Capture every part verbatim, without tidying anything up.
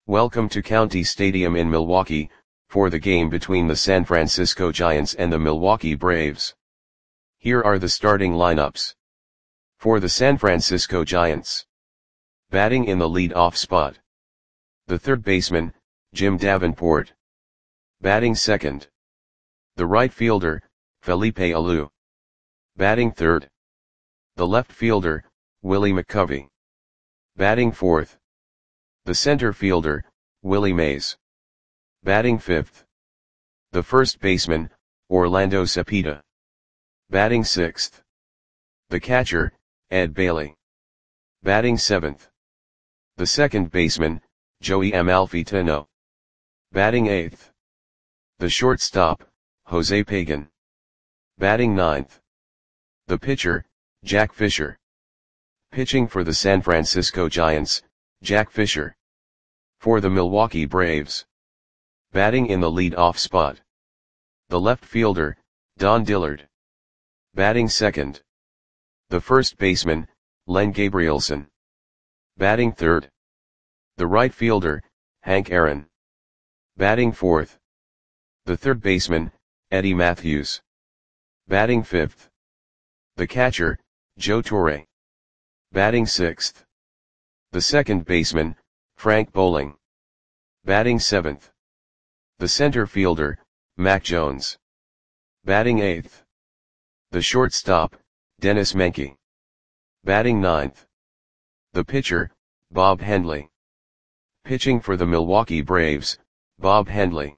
Welcome to County Stadium in Milwaukee, for the game between the San Francisco Giants and the Milwaukee Braves. Here are the starting lineups. For the San Francisco Giants. Batting in the lead-off spot. The third baseman, Jim Davenport. Batting second. The right fielder, Felipe Alou. Batting third. The left fielder, Willie McCovey. Batting fourth. The center fielder, Willie Mays. Batting fifth. The first baseman, Orlando Cepeda. Batting sixth. The catcher, Ed Bailey. Batting seventh. The second baseman, Joey Amalfitano. Batting eighth. The shortstop, Jose Pagan. Batting ninth. The pitcher, Jack Fisher. Pitching for the San Francisco Giants, Jack Fisher. For the Milwaukee Braves. Batting in the lead-off spot. The left fielder, Don Dillard. Batting second. The first baseman, Len Gabrielson. Batting third. The right fielder, Hank Aaron. Batting fourth. The third baseman, Eddie Matthews. Batting fifth. The catcher, Joe Torre. Batting sixth. The second baseman, Frank Bowling. Batting seventh. The center fielder, Mac Jones. Batting eighth. The shortstop, Dennis Menke. Batting ninth. The pitcher, Bob Hendley. Pitching for the Milwaukee Braves, Bob Hendley.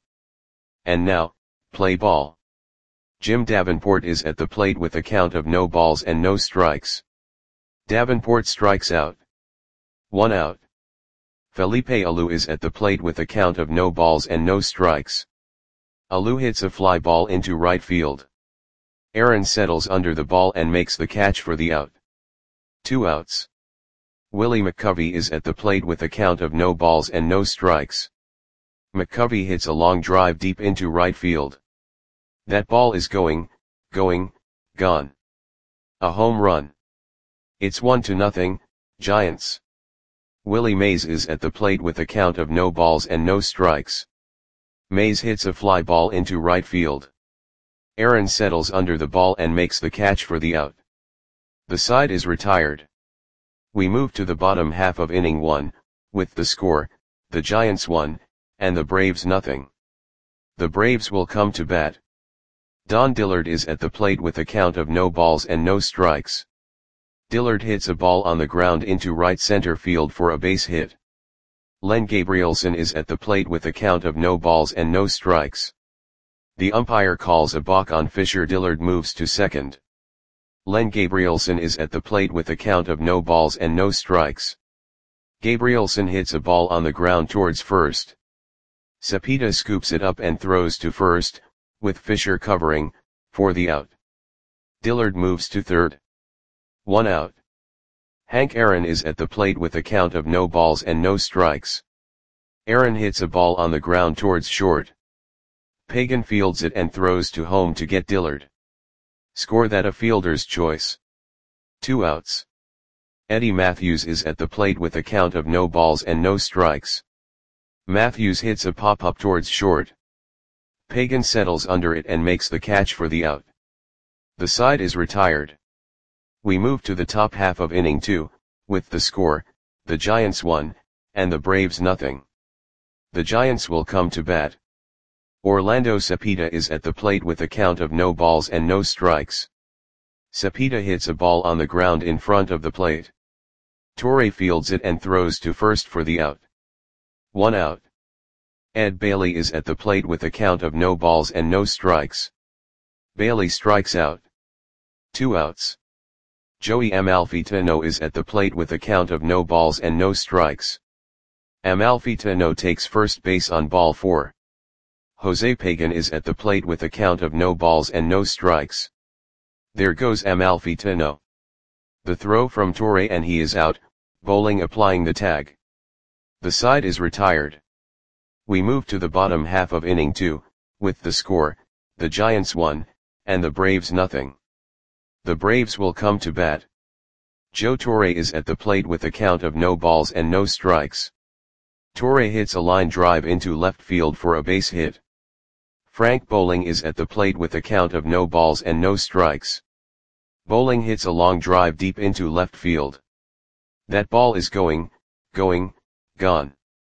And now, play ball. Jim Davenport is at the plate with a count of no balls and no strikes. Davenport strikes out. One out. Felipe Alou is at the plate with a count of no balls and no strikes. Alou hits a fly ball into right field. Aaron settles under the ball and makes the catch for the out. Two outs. Willie McCovey is at the plate with a count of no balls and no strikes. McCovey hits a long drive deep into right field. That ball is going, going, gone. A home run. It's one to nothing, Giants. Willie Mays is at the plate with a count of no balls and no strikes. Mays hits a fly ball into right field. Aaron settles under the ball and makes the catch for the out. The side is retired. We move to the bottom half of inning one, with the score, the Giants one, and the Braves nothing. The Braves will come to bat. Don Dillard is at the plate with a count of no balls and no strikes. Dillard hits a ball on the ground into right center field for a base hit. Len Gabrielson is at the plate with a count of no balls and no strikes. The umpire calls a balk on Fisher. Dillard moves to second. Len Gabrielson is at the plate with a count of no balls and no strikes. Gabrielson hits a ball on the ground towards first. Cepeda scoops it up and throws to first, with Fisher covering, for the out. Dillard moves to third. One out. Hank Aaron is at the plate with a count of no balls and no strikes. Aaron hits a ball on the ground towards short. Pagan fields it and throws to home to get Dillard. Score that a fielder's choice. Two outs. Eddie Matthews is at the plate with a count of no balls and no strikes. Matthews hits a pop-up towards short. Pagan settles under it and makes the catch for the out. The side is retired. We move to the top half of inning two, with the score, the Giants one, and the Braves nothing. The Giants will come to bat. Orlando Cepeda is at the plate with a count of no balls and no strikes. Cepeda hits a ball on the ground in front of the plate. Torre fields it and throws to first for the out. One out. Ed Bailey is at the plate with a count of no balls and no strikes. Bailey strikes out. Two outs. Joey Amalfitano is at the plate with a count of no balls and no strikes. Amalfitano takes first base on ball four. Jose Pagan is at the plate with a count of no balls and no strikes. There goes Amalfitano. The throw from Torre and he is out, Bowling applying the tag. The side is retired. We move to the bottom half of inning two, with the score, the Giants one, and the Braves nothing. The Braves will come to bat. Joe Torre is at the plate with a count of no balls and no strikes. Torre hits a line drive into left field for a base hit. Frank Bowling is at the plate with a count of no balls and no strikes. Bowling hits a long drive deep into left field. That ball is going, going, gone.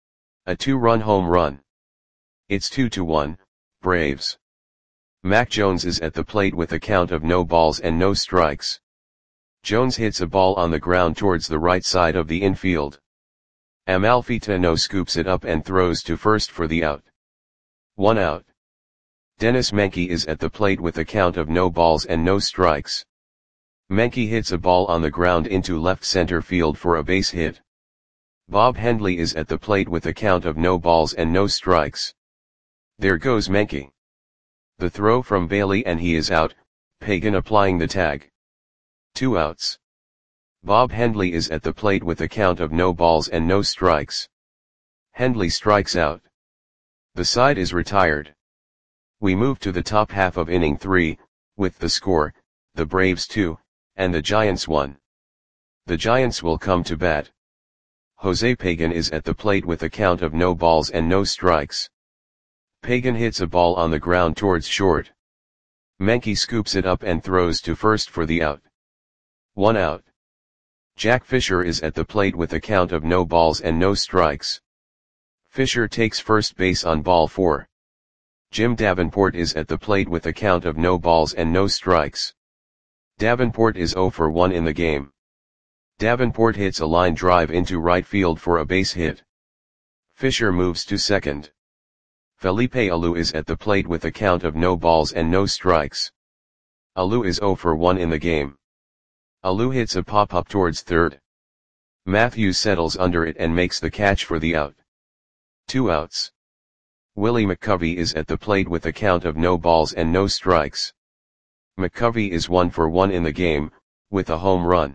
A two-run home run. It's two to one, Braves. Mac Jones is at the plate with a count of no balls and no strikes. Jones hits a ball on the ground towards the right side of the infield. Amalfitano scoops it up and throws to first for the out. One out. Dennis Menke is at the plate with a count of no balls and no strikes. Menke hits a ball on the ground into left center field for a base hit. Bob Hendley is at the plate with a count of no balls and no strikes. There goes Menke. The throw from Bailey and he is out, Pagan applying the tag. Two outs. Bob Hendley is at the plate with a count of no balls and no strikes. Hendley strikes out. The side is retired. We move to the top half of inning three, with the score, the Braves two, and the Giants one. The Giants will come to bat. Jose Pagan is at the plate with a count of no balls and no strikes. Pagan hits a ball on the ground towards short. Menke scoops it up and throws to first for the out. One out. Jack Fisher is at the plate with a count of no balls and no strikes. Fisher takes first base on ball four. Jim Davenport is at the plate with a count of no balls and no strikes. Davenport is zero for one in the game. Davenport hits a line drive into right field for a base hit. Fisher moves to second. Felipe Alou is at the plate with a count of no balls and no strikes. Alou is zero for one in the game. Alou hits a pop-up towards third. Matthews settles under it and makes the catch for the out. Two outs. Willie McCovey is at the plate with a count of no balls and no strikes. McCovey is one for one in the game, with a home run.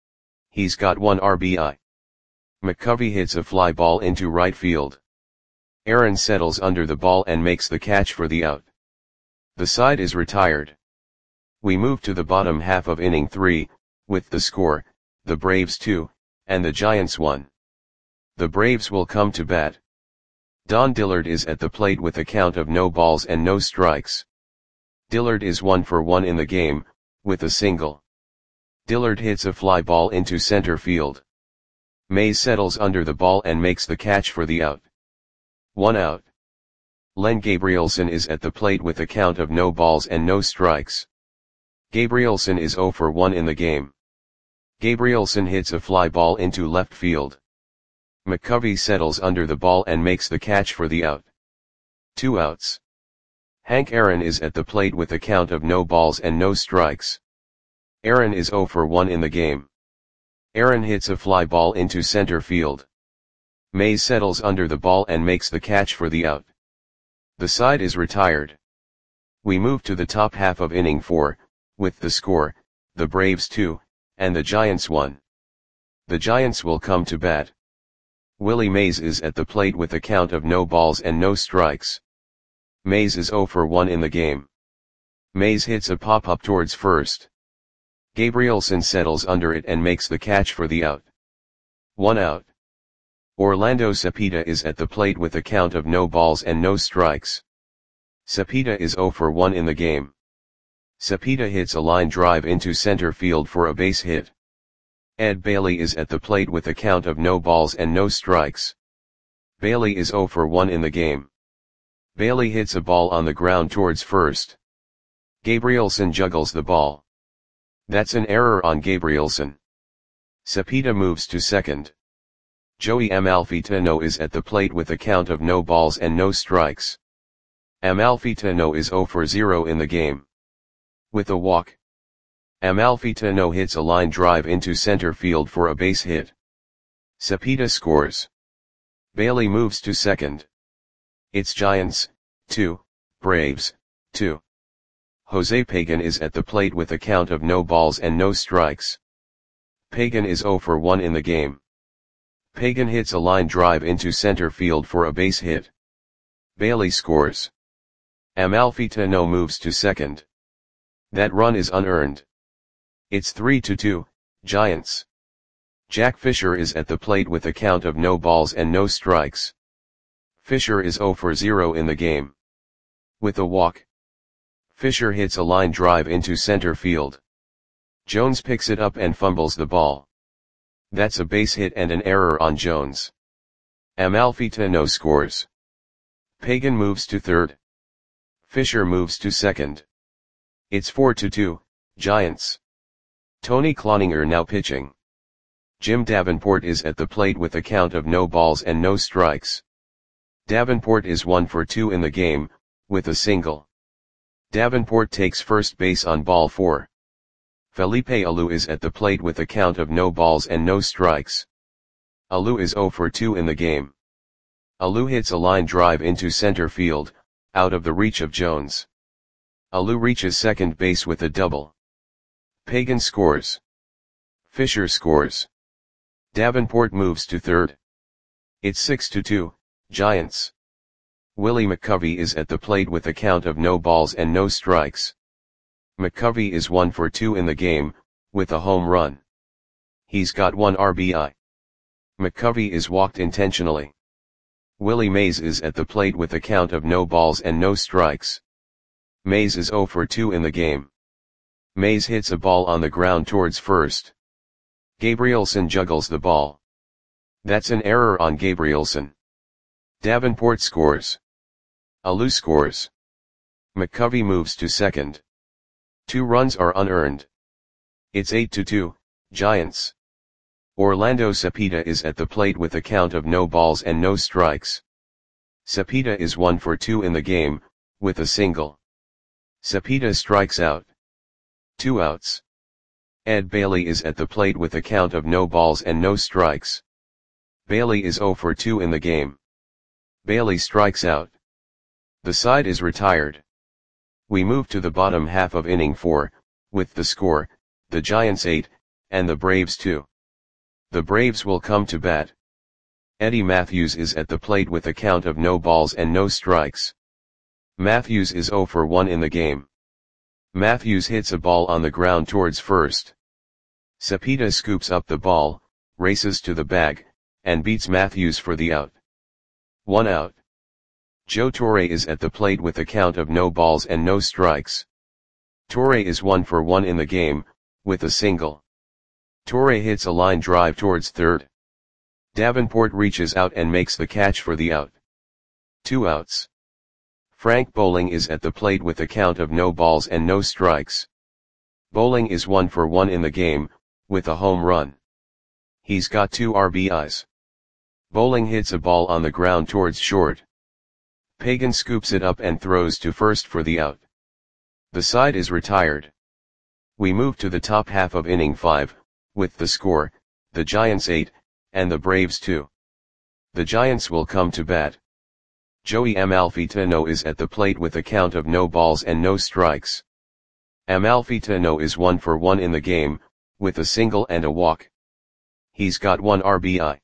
He's got one R B I. McCovey hits a fly ball into right field. Aaron settles under the ball and makes the catch for the out. The side is retired. We move to the bottom half of inning three, with the score, the Braves two, and the Giants one. The Braves will come to bat. Don Dillard is at the plate with a count of no balls and no strikes. Dillard is one for one in the game, with a single. Dillard hits a fly ball into center field. Mays settles under the ball and makes the catch for the out. One out. Len Gabrielson is at the plate with a count of no balls and no strikes. Gabrielson is zero for one in the game. Gabrielson hits a fly ball into left field. McCovey settles under the ball and makes the catch for the out. Two outs. Hank Aaron is at the plate with a count of no balls and no strikes. Aaron is zero for one in the game. Aaron hits a fly ball into center field. Mays settles under the ball and makes the catch for the out. The side is retired. We move to the top half of inning four, with the score, the Braves two, and the Giants one. The Giants will come to bat. Willie Mays is at the plate with a count of no balls and no strikes. Mays is zero for one in the game. Mays hits a pop-up towards first. Gabrielson settles under it and makes the catch for the out. One out. Orlando Cepeda is at the plate with a count of no balls and no strikes. Cepeda is zero for one in the game. Cepeda hits a line drive into center field for a base hit. Ed Bailey is at the plate with a count of no balls and no strikes. Bailey is zero for one in the game. Bailey hits a ball on the ground towards first. Gabrielson juggles the ball. That's an error on Gabrielson. Cepeda moves to second. Joey Amalfitano is at the plate with a count of no balls and no strikes. Amalfitano is zero for zero in the game. With a walk, Amalfitano hits a line drive into center field for a base hit. Cepeda scores. Bailey moves to second. It's Giants, two, Braves, two. Jose Pagan is at the plate with a count of no balls and no strikes. Pagan is zero for one in the game. Pagan hits a line drive into center field for a base hit. Bailey scores. Amalfitano moves to second. That run is unearned. It's three to two, Giants. Jack Fisher is at the plate with a count of no balls and no strikes. Fisher is zero for zero in the game. With a walk, Fisher hits a line drive into center field. Jones picks it up and fumbles the ball. That's a base hit and an error on Jones. Amalfitano scores. Pagan moves to third. Fisher moves to second. It's four to two, Giants. Tony Cloninger now pitching. Jim Davenport is at the plate with a count of no balls and no strikes. Davenport is one for two in the game, with a single. Davenport takes first base on ball four. Felipe Alou is at the plate with a count of no balls and no strikes. Alou is zero for two in the game. Alou hits a line drive into center field, out of the reach of Jones. Alou reaches second base with a double. Pagan scores. Fisher scores. Davenport moves to third. It's six to two, Giants. Willie McCovey is at the plate with a count of no balls and no strikes. McCovey is one for two in the game, with a home run. He's got one R B I. McCovey is walked intentionally. Willie Mays is at the plate with a count of no balls and no strikes. Mays is zero for two in the game. Mays hits a ball on the ground towards first. Gabrielson juggles the ball. That's an error on Gabrielson. Davenport scores. Alou scores. McCovey moves to second. Two runs are unearned. It's eight to two, Giants. Orlando Cepeda is at the plate with a count of no balls and no strikes. Cepeda is one for two in the game, with a single. Cepeda strikes out. Two outs. Ed Bailey is at the plate with a count of no balls and no strikes. Bailey is zero for two in the game. Bailey strikes out. The side is retired. We move to the bottom half of inning four, with the score, the Giants eight, and the Braves two. The Braves will come to bat. Eddie Matthews is at the plate with a count of no balls and no strikes. Matthews is zero for one in the game. Matthews hits a ball on the ground towards first. Cepeda scoops up the ball, races to the bag, and beats Matthews for the out. One out. Joe Torre is at the plate with a count of no balls and no strikes. Torre is one for one in the game, with a single. Torre hits a line drive towards third. Davenport reaches out and makes the catch for the out. Two outs. Frank Bowling is at the plate with a count of no balls and no strikes. Bowling is one for one in the game, with a home run. He's got two R B Is. Bowling hits a ball on the ground towards short. Pagan scoops it up and throws to first for the out. The side is retired. We move to the top half of inning five, with the score, the Giants eight, and the Braves two. The Giants will come to bat. Joey Amalfitano is at the plate with a count of no balls and no strikes. Amalfitano is one for one in the game, with a single and a walk. He's got one R B I.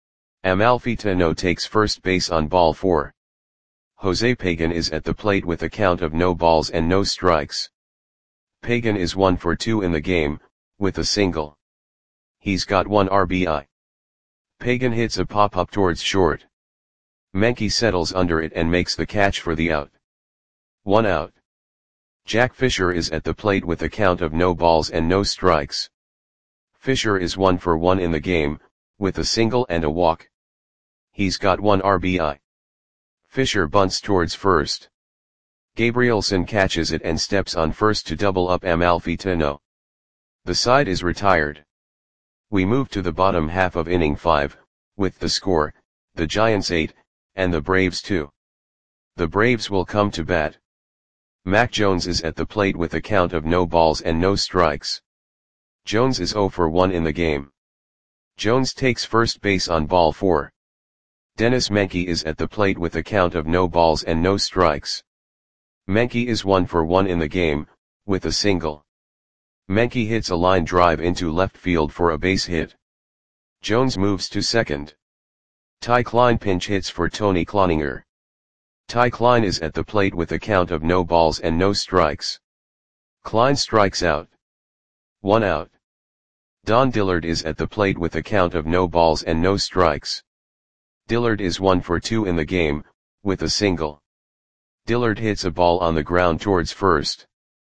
Amalfitano takes first base on ball four. Jose Pagan is at the plate with a count of no balls and no strikes. Pagan is one for two in the game, with a single. He's got one R B I. Pagan hits a pop-up towards short. Menke settles under it and makes the catch for the out. One out. Jack Fisher is at the plate with a count of no balls and no strikes. Fisher is one for one in the game, with a single and a walk. He's got one R B I. Fisher bunts towards first. Gabrielson catches it and steps on first to double up Amalfitano. The side is retired. We move to the bottom half of inning five, with the score, the Giants eight, and the Braves two. The Braves will come to bat. Mac Jones is at the plate with a count of no balls and no strikes. Jones is zero for one in the game. Jones takes first base on ball four. Dennis Menke is at the plate with a count of no balls and no strikes. Menke is one for one in the game, with a single. Menke hits a line drive into left field for a base hit. Jones moves to second. Ty Klein pinch hits for Tony Cloninger. Ty Klein is at the plate with a count of no balls and no strikes. Klein strikes out. One out. Don Dillard is at the plate with a count of no balls and no strikes. Dillard is one for two in the game, with a single. Dillard hits a ball on the ground towards first.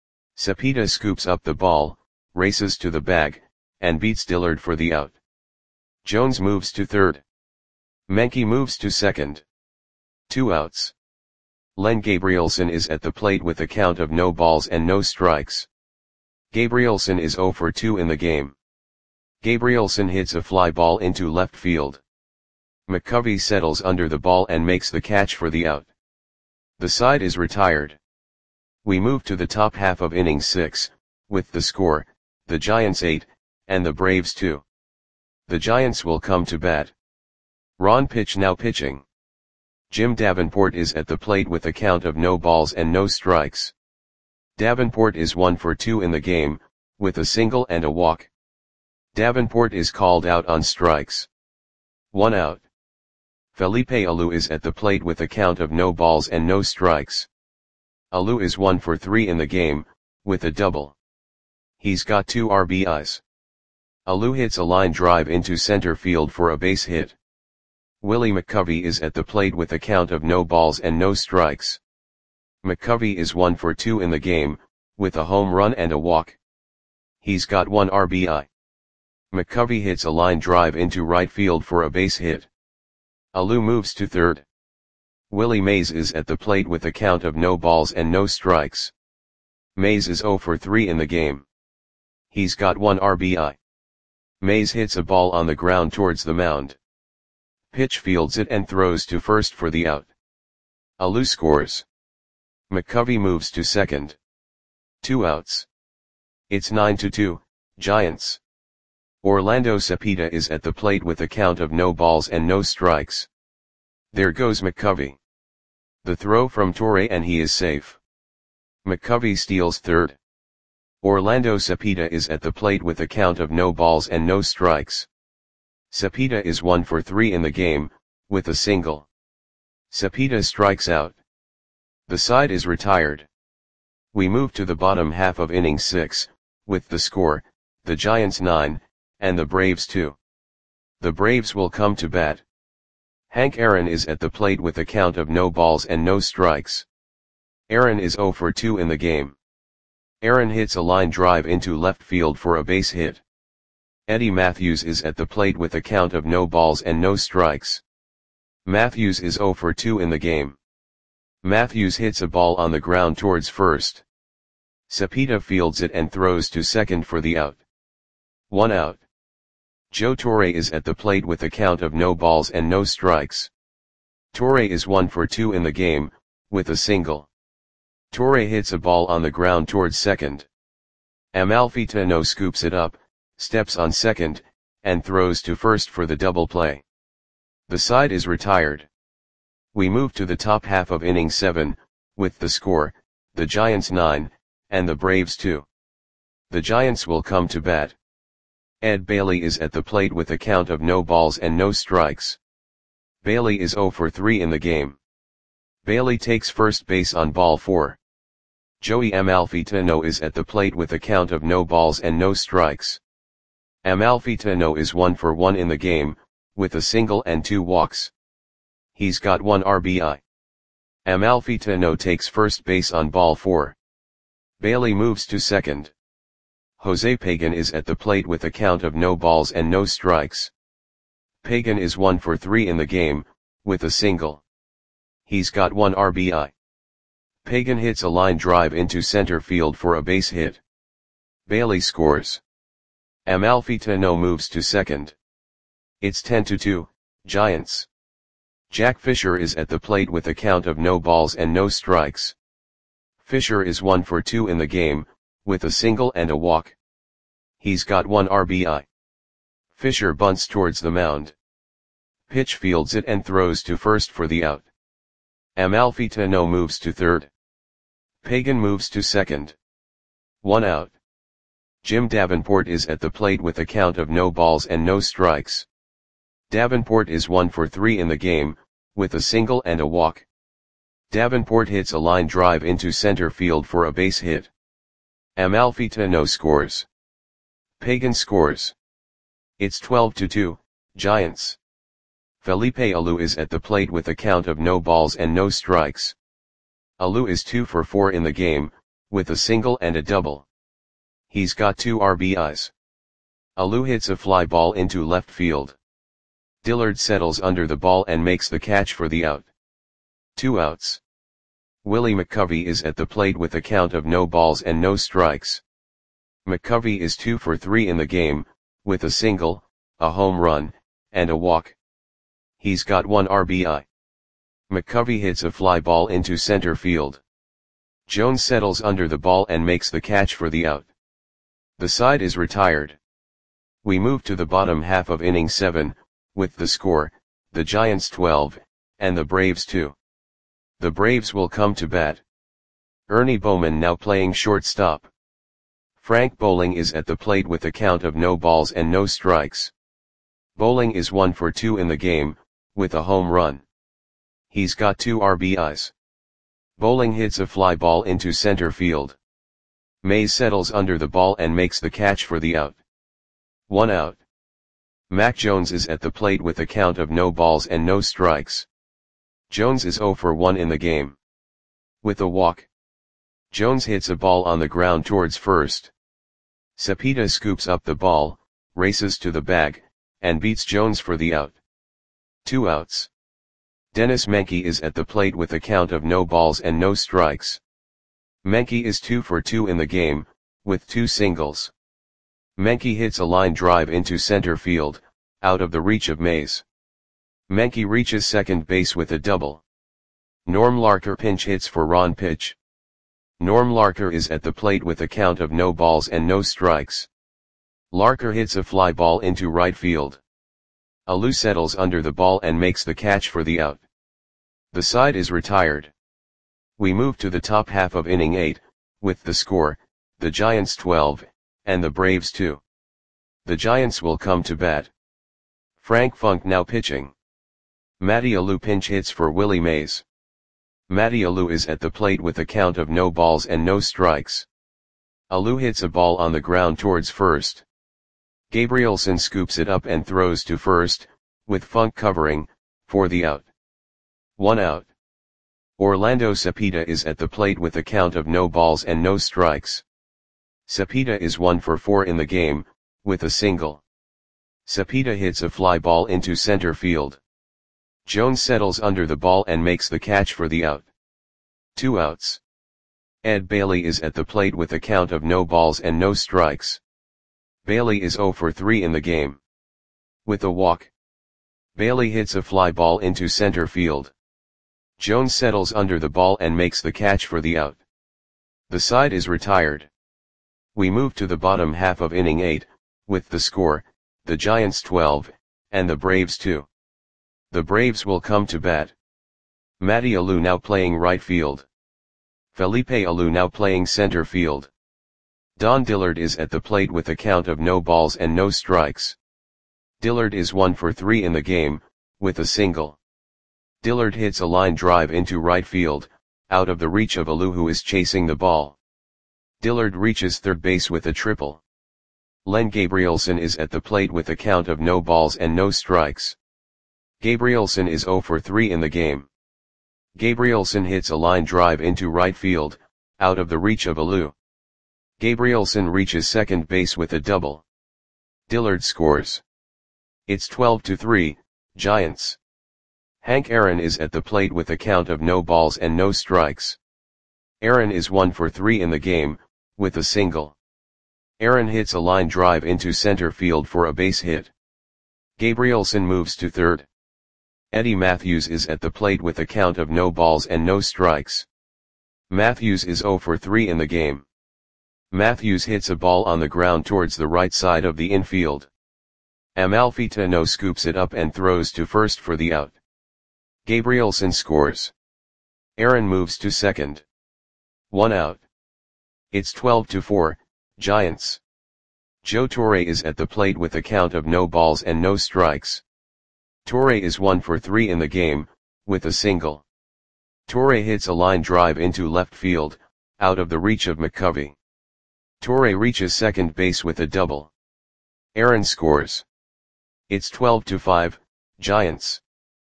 Cepeda scoops up the ball, races to the bag, and beats Dillard for the out. Jones moves to third. Menke moves to second. Two outs. Len Gabrielson is at the plate with a count of no balls and no strikes. Gabrielson is zero for two in the game. Gabrielson hits a fly ball into left field. McCovey settles under the ball and makes the catch for the out. The side is retired. We move to the top half of inning six, with the score, the Giants eight, and the Braves two. The Giants will come to bat. Ron Pitch now pitching. Jim Davenport is at the plate with a count of no balls and no strikes. Davenport is one for two in the game, with a single and a walk. Davenport is called out on strikes. One out. Felipe Alou is at the plate with a count of no balls and no strikes. Alou is one for three in the game, with a double. He's got two R B Is. Alou hits a line drive into center field for a base hit. Willie McCovey is at the plate with a count of no balls and no strikes. McCovey is one for two in the game, with a home run and a walk. He's got one R B I. McCovey hits a line drive into right field for a base hit. Alou moves to third. Willie Mays is at the plate with a count of no balls and no strikes. Mays is zero for three in the game. He's got one R B I. Mays hits a ball on the ground towards the mound. Pitch fields it and throws to first for the out. Alou scores. McCovey moves to second. Two outs. It's nine to two, Giants. Orlando Cepeda is at the plate with a count of no balls and no strikes. There goes McCovey. The throw from Torre and he is safe. McCovey steals third. Orlando Cepeda is at the plate with a count of no balls and no strikes. Cepeda is one for three in the game, with a single. Cepeda strikes out. The side is retired. We move to the bottom half of inning six, with the score, the Giants nine, and the Braves two. The Braves will come to bat. Hank Aaron is at the plate with a count of no balls and no strikes. Aaron is zero for two in the game. Aaron hits a line drive into left field for a base hit. Eddie Matthews is at the plate with a count of no balls and no strikes. Matthews is zero for two in the game. Matthews hits a ball on the ground towards first. Cepeda fields it and throws to second for the out. One out. Joe Torre is at the plate with a count of no balls and no strikes. Torre is one for two in the game, with a single. Torre hits a ball on the ground towards second. Amalfitano scoops it up, steps on second, and throws to first for the double play. The side is retired. We move to the top half of inning seven, with the score, the Giants nine, and the Braves two. The Giants will come to bat. Ed Bailey is at the plate with a count of no balls and no strikes. Bailey is zero for three in the game. Bailey takes first base on ball four. Joey Amalfitano is at the plate with a count of no balls and no strikes. Amalfitano is one for one in the game, with a single and two walks. He's got one R B I. Amalfitano takes first base on ball four. Bailey moves to second. Jose Pagan is at the plate with a count of no balls and no strikes. Pagan is one for three in the game, with a single. He's got one R B I. Pagan hits a line drive into center field for a base hit. Bailey scores. Amalfitano moves to second. It's ten to two, Giants. Jack Fisher is at the plate with a count of no balls and no strikes. Fisher is one for two in the game, with a single and a walk. He's got one R B I. Fisher bunts towards the mound. Pitch fields it and throws to first for the out. Amalfitano moves to third. Pagan moves to second. One out. Jim Davenport is at the plate with a count of no balls and no strikes. Davenport is one for three in the game, with a single and a walk. Davenport hits a line drive into center field for a base hit. Amalfitano scores. Pagan scores. It's twelve to two, Giants. Felipe Alou is at the plate with a count of no balls and no strikes. Alou is two for four in the game, with a single and a double. He's got two R B Is. Alou hits a fly ball into left field. Dillard settles under the ball and makes the catch for the out. Two outs. Willie McCovey is at the plate with a count of no balls and no strikes. McCovey is two for three in the game, with a single, a home run, and a walk. He's got one R B I. McCovey hits a fly ball into center field. Jones settles under the ball and makes the catch for the out. The side is retired. We move to the bottom half of inning seven, with the score, the Giants twelve, and the Braves two. The Braves will come to bat. Ernie Bowman now playing shortstop. Frank Bowling is at the plate with a count of no balls and no strikes. Bowling is one for two in the game, with a home run. He's got two R B Is. Bowling hits a fly ball into center field. Mays settles under the ball and makes the catch for the out. One out. Mac Jones is at the plate with a count of no balls and no strikes. Jones is zero for one in the game. With a walk. Jones hits a ball on the ground towards first. Cepeda scoops up the ball, races to the bag, and beats Jones for the out. Two outs. Dennis Menke is at the plate with a count of no balls and no strikes. Menke is two for two in the game, with two singles. Menke hits a line drive into center field, out of the reach of Mays. Menke reaches second base with a double. Norm Larker pinch hits for Ron Pitch. Norm Larker is at the plate with a count of no balls and no strikes. Larker hits a fly ball into right field. Alou settles under the ball and makes the catch for the out. The side is retired. We move to the top half of inning eight, with the score, the Giants twelve, and the Braves two. The Giants will come to bat. Frank Funk now pitching. Matty Alou pinch hits for Willie Mays. Matty Alou is at the plate with a count of no balls and no strikes. Alou hits a ball on the ground towards first. Gabrielson scoops it up and throws to first, with Funk covering, for the out. One out. Orlando Cepeda is at the plate with a count of no balls and no strikes. Cepeda is one for four in the game, with a single. Cepeda hits a fly ball into center field. Jones settles under the ball and makes the catch for the out. Two outs. Ed Bailey is at the plate with a count of no balls and no strikes. Bailey is zero for three in the game. With a walk. Bailey hits a fly ball into center field. Jones settles under the ball and makes the catch for the out. The side is retired. We move to the bottom half of inning eight, with the score, the Giants twelve, and the Braves two. The Braves will come to bat. Matty Alou now playing right field. Felipe Alou now playing center field. Don Dillard is at the plate with a count of no balls and no strikes. Dillard is one for three in the game, with a single. Dillard hits a line drive into right field, out of the reach of Alou who is chasing the ball. Dillard reaches third base with a triple. Len Gabrielson is at the plate with a count of no balls and no strikes. Gabrielson is zero for three in the game. Gabrielson hits a line drive into right field, out of the reach of Alou. Gabrielson reaches second base with a double. Dillard scores. It's twelve to three, Giants. Hank Aaron is at the plate with a count of no balls and no strikes. Aaron is one for three in the game, with a single. Aaron hits a line drive into center field for a base hit. Gabrielson moves to third. Eddie Matthews is at the plate with a count of no balls and no strikes. Matthews is zero for three in the game. Matthews hits a ball on the ground towards the right side of the infield. Amalfitano scoops it up and throws to first for the out. Gabrielson scores. Aaron moves to second. One out. It's twelve to four, Giants. Joe Torre is at the plate with a count of no balls and no strikes. Torre is one for three in the game, with a single. Torre hits a line drive into left field, out of the reach of McCovey. Torre reaches second base with a double. Aaron scores. It's twelve to five, Giants.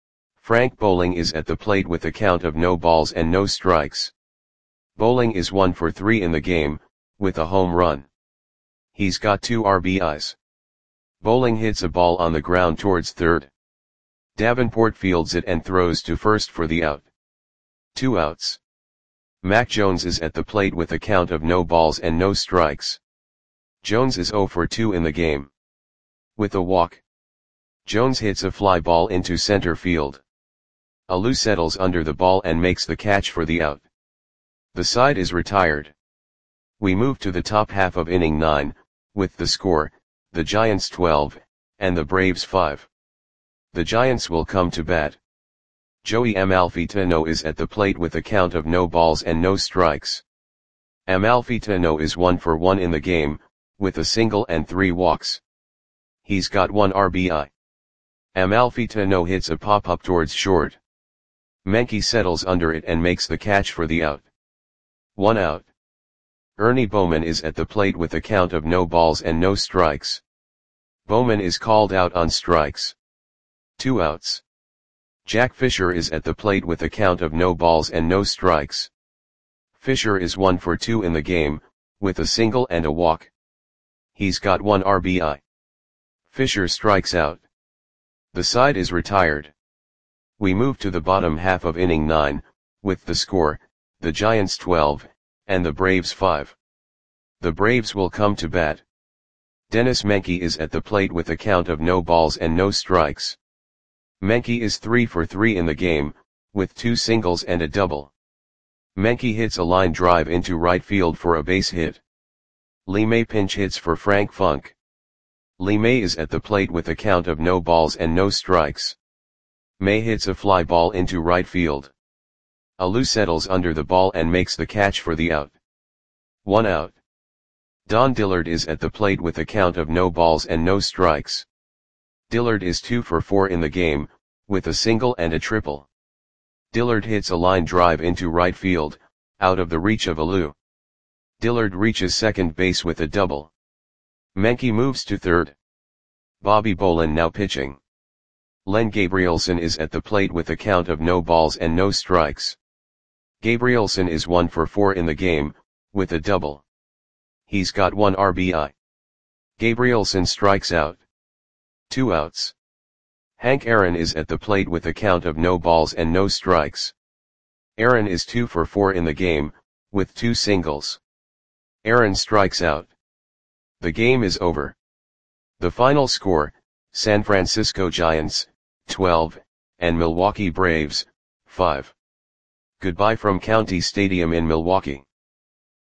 Frank Bowling is at the plate with a count of no balls and no strikes. Bowling is one for three in the game, with a home run. He's got two R B Is. Bowling hits a ball on the ground towards third. Davenport fields it and throws to first for the out. Two outs. Mac Jones is at the plate with a count of no balls and no strikes. Jones is zero for two in the game. With a walk. Jones hits a fly ball into center field. Alou settles under the ball and makes the catch for the out. The side is retired. We move to the top half of inning nine, with the score, the Giants twelve, and the Braves five. The Giants will come to bat. Joey Amalfitano is at the plate with a count of no balls and no strikes. Amalfitano is one for one in the game, with a single and three walks. He's got one R B I. Amalfitano hits a pop-up towards short. Menke settles under it and makes the catch for the out. One out. Ernie Bowman is at the plate with a count of no balls and no strikes. Bowman is called out on strikes. Two outs. Jack Fisher is at the plate with a count of no balls and no strikes. Fisher is one for two in the game, with a single and a walk. He's got one R B I. Fisher strikes out. The side is retired. We move to the bottom half of inning nine, with the score, the Giants twelve, and the Braves five. The Braves will come to bat. Dennis Menke is at the plate with a count of no balls and no strikes. Menke is three for three in the game, with two singles and a double. Menke hits a line drive into right field for a base hit. Lee May pinch hits for Frank Funk. Lee May is at the plate with a count of no balls and no strikes. May hits a fly ball into right field. Alou settles under the ball and makes the catch for the out. One out. Don Dillard is at the plate with a count of no balls and no strikes. Dillard is two for four in the game, with a single and a triple. Dillard hits a line drive into right field, out of the reach of Alou. Dillard reaches second base with a double. Menke moves to third. Bobby Bolin now pitching. Len Gabrielson is at the plate with a count of no balls and no strikes. Gabrielson is one for four in the game, with a double. He's got one R B I. Gabrielson strikes out. Two outs. Hank Aaron is at the plate with a count of no balls and no strikes. Aaron is two for four in the game, with two singles. Aaron strikes out. The game is over. The final score, San Francisco Giants, twelve, and Milwaukee Braves, five. Goodbye from County Stadium in Milwaukee.